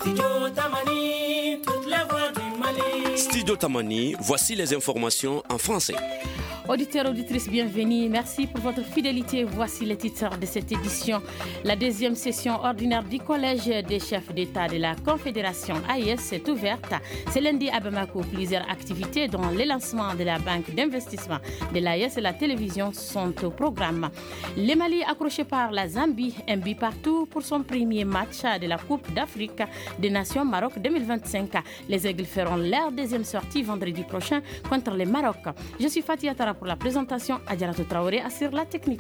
Studio Tamani, toutes les voix du Mali. Studio Tamani, voici les informations en français. Auditeurs, auditrices, bienvenue. Merci pour votre fidélité. Voici les titres de cette édition. La deuxième session ordinaire du Collège des chefs d'État de la Confédération AES est ouverte. Ce lundi à Bamako, plusieurs activités dont le lancement de la banque d'investissement de l'AES et la télévision sont au programme. Le Mali accroché par la Zambie, un but partout pour son premier match de la Coupe d'Afrique des Nations Maroc 2025. Les Aigles feront leur deuxième sortie vendredi prochain contre le Maroc. Je suis Fatia Tara pour la présentation. Adjaratou Traoré assure la technique.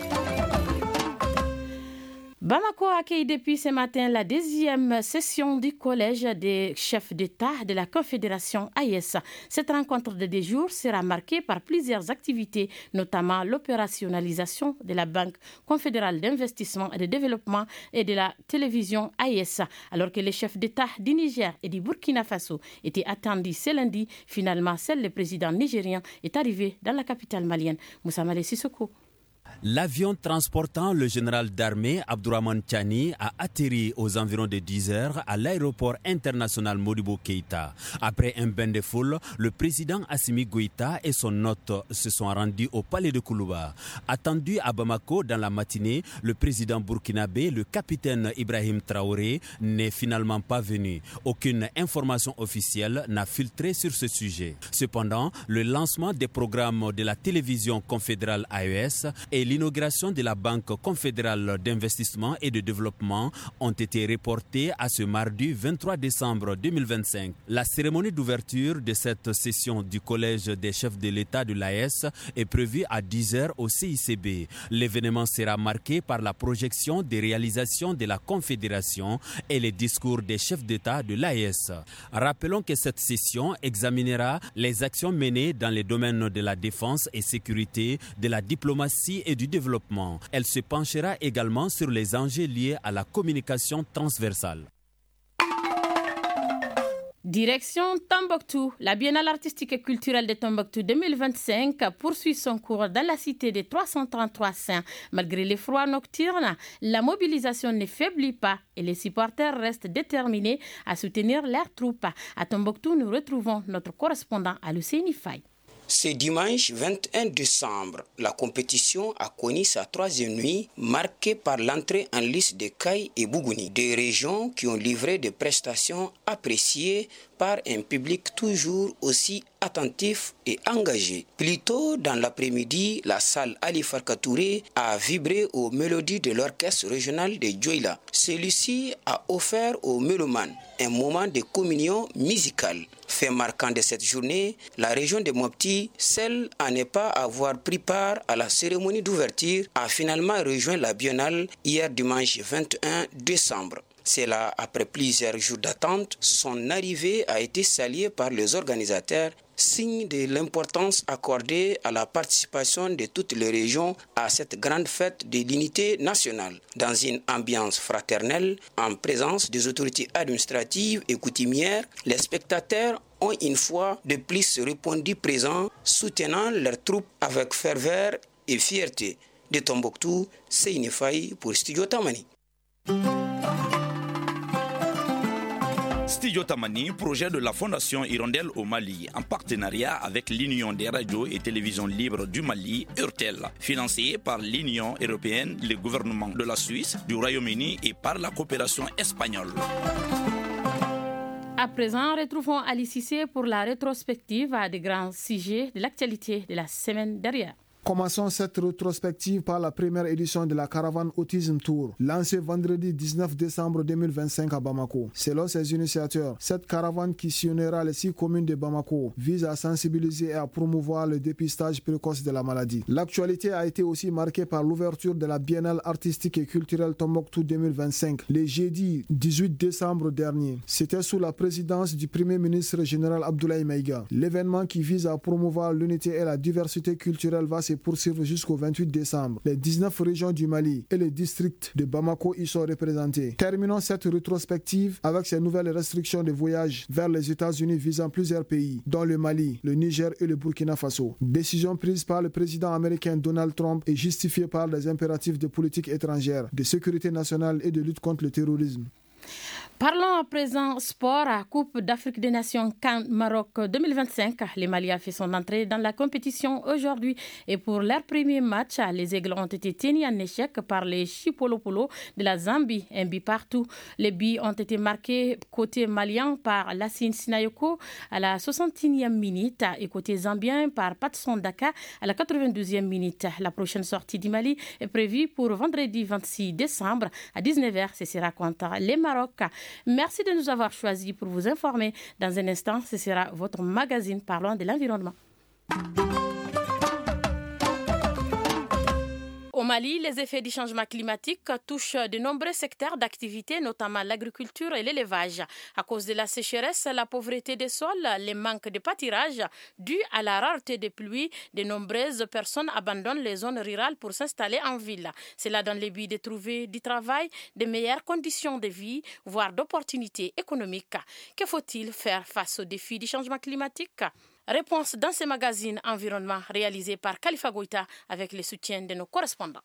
Bamako accueille depuis ce matin la deuxième session du Collège des chefs d'État de la Confédération AES. Cette rencontre de 2 jours sera marquée par plusieurs activités, notamment l'opérationnalisation de la Banque confédérale d'investissement et de développement et de la télévision AES. Alors que les chefs d'État du Niger et du Burkina Faso étaient attendus ce lundi, finalement, seul le président nigérien est arrivé dans la capitale malienne. Moussa Malé Sissoko. L'avion transportant le général d'armée Abdourahmane Tiani a atterri aux environs de 10 heures à l'aéroport international Modibo Keïta. Après un bain de foule, le président Assimi Goïta et son hôte se sont rendus au palais de Koulouba. Attendu à Bamako dans la matinée, le président burkinabé, le capitaine Ibrahim Traoré, n'est finalement pas venu. Aucune information officielle n'a filtré sur ce sujet. Cependant, le lancement des programmes de la télévision confédérale AES et l'inauguration de la Banque confédérale d'investissement et de développement ont été reportés à ce mardi 23 décembre 2025. La cérémonie d'ouverture de cette session du Collège des chefs de l'État de l'AES est prévue à 10h au CICB. L'événement sera marqué par la projection des réalisations de la Confédération et les discours des chefs d'État de l'AES. Rappelons que cette session examinera les actions menées dans les domaines de la défense et sécurité, de la diplomatie et du développement. Elle se penchera également sur les enjeux liés à la communication transversale. Direction Tombouctou. La Biennale artistique et culturelle de Tombouctou 2025 poursuit son cours dans la cité des 333 saints. Malgré les froids nocturnes, la mobilisation ne faiblit pas et les supporters restent déterminés à soutenir leurs troupes. À Tombouctou, nous retrouvons notre correspondant Aluseni Faye. Ce dimanche 21 décembre, la compétition a connu sa 3e nuit, marquée par l'entrée en lice de Kaï et Bougouni, des régions qui ont livré des prestations appréciées par un public toujours aussi attentif et engagé. Plus tôt dans l'après-midi, la salle Ali Farka Touré a vibré aux mélodies de l'orchestre régional de Djoïla. Celui-ci a offert aux mélomanes un moment de communion musicale. Fait marquant de cette journée, la région de Mopti, celle à ne pas avoir pris part à la cérémonie d'ouverture, a finalement rejoint la biennale hier dimanche 21 décembre. C'est là, après plusieurs jours d'attente, son arrivée a été saluée par les organisateurs, signe de l'importance accordée à la participation de toutes les régions à cette grande fête de l'unité nationale. Dans une ambiance fraternelle, en présence des autorités administratives et coutumières, les spectateurs ont une fois de plus répondu présents, soutenant leurs troupes avec ferveur et fierté. De Tombouctou, Seyni Faye pour Studio Tamani. Studio Tamani, projet de la Fondation Hirondelle au Mali, en partenariat avec l'Union des radios et télévisions libres du Mali, URTEL, financé par l'Union européenne, le gouvernement de la Suisse, du Royaume-Uni et par la coopération espagnole. À présent, retrouvons Ali Cissé pour la rétrospective à des grands sujets de l'actualité de la semaine dernière. Commençons cette rétrospective par la première édition de la caravane Autisme Tour, lancée vendredi 19 décembre 2025 à Bamako. Selon ses initiateurs, cette caravane qui sillonnera les 6 communes de Bamako vise à sensibiliser et à promouvoir le dépistage précoce de la maladie. L'actualité a été aussi marquée par l'ouverture de la Biennale artistique et culturelle Tombouctou 2025, le jeudi 18 décembre dernier. C'était sous la présidence du Premier ministre général Abdoulaye Maïga. L'événement qui vise à promouvoir l'unité et la diversité culturelle va se poursuivre jusqu'au 28 décembre. Les 19 régions du Mali et les districts de Bamako y sont représentés. Terminons cette rétrospective avec ces nouvelles restrictions de voyage vers les États-Unis visant plusieurs pays, dont le Mali, le Niger et le Burkina Faso. Décision prise par le président américain Donald Trump et justifiée par les impératifs de politique étrangère, de sécurité nationale et de lutte contre le terrorisme. Parlons à présent sport à Coupe d'Afrique des Nations CAN Maroc 2025. Le Mali a fait son entrée dans la compétition aujourd'hui et pour leur premier match, les Aigles ont été tenus en échec par les Chipolopolo de la Zambie, un but partout. Les buts ont été marqués côté malien par Lassine Sinayoko à la 61e minute et côté zambien par Patson Daka à la 92e minute. La prochaine sortie du Mali est prévue pour vendredi 26 décembre à 19h. Ce sera contre les Maroc. Merci de nous avoir choisis pour vous informer. Dans un instant, ce sera votre magazine parlant de l'environnement. Au Mali, les effets du changement climatique touchent de nombreux secteurs d'activité, notamment l'agriculture et l'élevage. À cause de la sécheresse, la pauvreté des sols, les manques de pâturage dus à la rareté des pluies, de nombreuses personnes abandonnent les zones rurales pour s'installer en ville. C'est là dans le but de trouver du travail, de meilleures conditions de vie, voire d'opportunités économiques. Que faut-il faire face aux défis du changement climatique ? Réponse dans ce magazine Environnement réalisé par Khalifa Goïta avec le soutien de nos correspondants.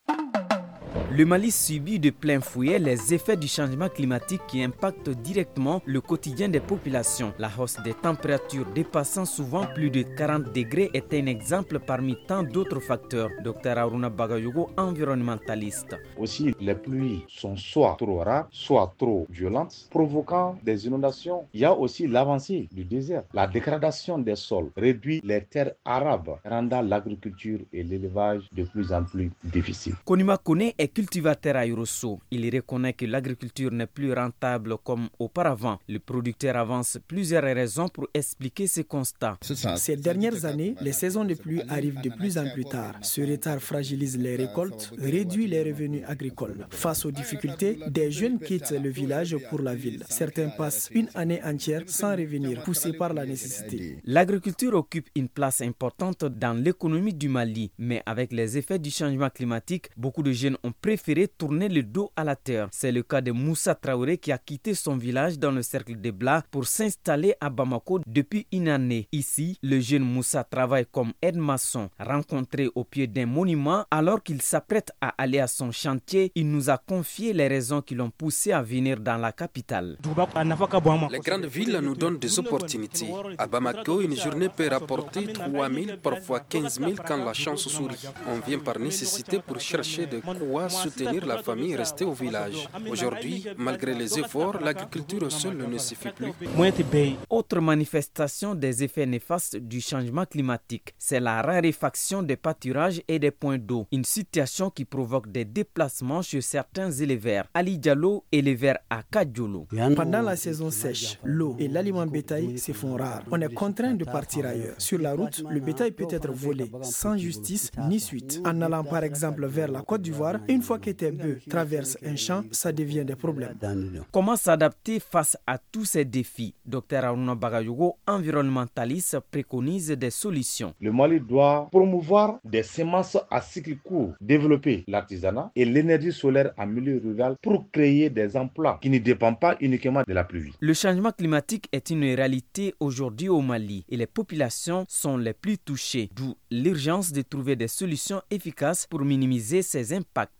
Le Mali subit de plein fouet les effets du changement climatique qui impactent directement le quotidien des populations. La hausse des températures dépassant souvent plus de 40 degrés est un exemple parmi tant d'autres facteurs. Dr Aruna Bagayogo, environnementaliste. Aussi, les pluies sont soit trop rares, soit trop violentes, provoquant des inondations. Il y a aussi l'avancée du désert. La dégradation des sols réduit les terres arables, rendant l'agriculture et l'élevage de plus en plus difficiles. Konima Kone est cultivateur à Yorosso. Il reconnaît que l'agriculture n'est plus rentable comme auparavant. Le producteur avance plusieurs raisons pour expliquer ces constats. Ces dernières années, les saisons de pluie arrivent de plus en plus tard. Ce retard fragilise les récoltes, réduit les revenus agricoles. Face aux difficultés, des jeunes quittent le village pour la ville. Certains passent une année entière sans revenir, poussés par la nécessité. L'agriculture occupe une place importante dans l'économie du Mali, mais avec les effets du changement climatique, beaucoup de jeunes ont préféré tourner le dos à la terre. C'est le cas de Moussa Traoré qui a quitté son village dans le cercle de Bla pour s'installer à Bamako depuis une année. Ici, le jeune Moussa travaille comme aide-maçon. Rencontré au pied d'un monument alors qu'il s'apprête à aller à son chantier, il nous a confié les raisons qui l'ont poussé à venir dans la capitale. Les grandes villes nous donnent des opportunités. À Bamako, une journée peut rapporter 3 000, parfois 15 000 quand la chance sourit. On vient par nécessité pour chercher de quoi soutenir la famille restée au village. Aujourd'hui, malgré les efforts, l'agriculture seule ne suffit plus. Autre manifestation des effets néfastes du changement climatique, c'est la raréfaction des pâturages et des points d'eau. Une situation qui provoque des déplacements chez certains éleveurs. Ali Diallo, éleveur à Kadjolo. Pendant la saison sèche, l'eau et l'aliment bétail se font rares. On est contraint de partir ailleurs. Sur la route, le bétail peut être volé sans justice ni suite. En allant par exemple vers la Côte d'Ivoire, une fois que tes bœufs traversent un champ, ça devient des problèmes. Comment s'adapter face à tous ces défis? Dr Aruna Bagayogo, environnementaliste, préconise des solutions. Le Mali doit promouvoir des semences à cycle court, développer l'artisanat et l'énergie solaire en milieu rural pour créer des emplois qui ne dépendent pas uniquement de la pluie. Le changement climatique est une réalité aujourd'hui au Mali et les populations sont les plus touchées, d'où l'urgence de trouver des solutions efficaces pour minimiser ses impacts.